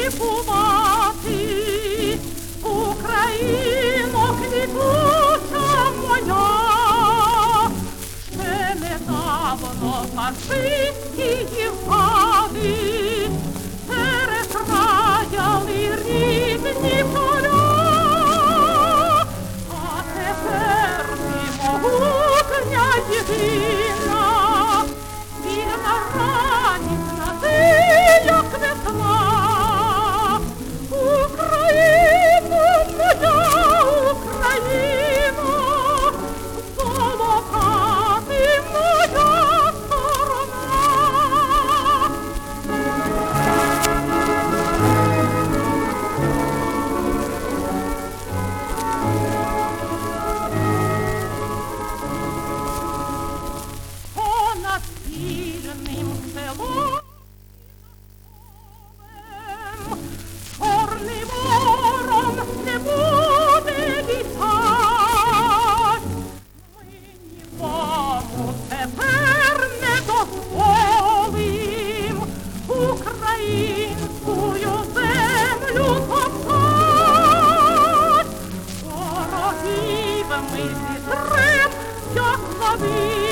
лікувати. Україно, квітуча моя, ще недавно фашистські впади перекраяли рідні поля, а тепер ти могутня єдина, вільна, радісна, ти, як весна. Україно, моя Україно, золота ти моя сторона. Понад вільним селом чорний ворон не буде літать. Ми нікому тепер не дозволим українською землю топтать. Ворогів ми зітрем, як води.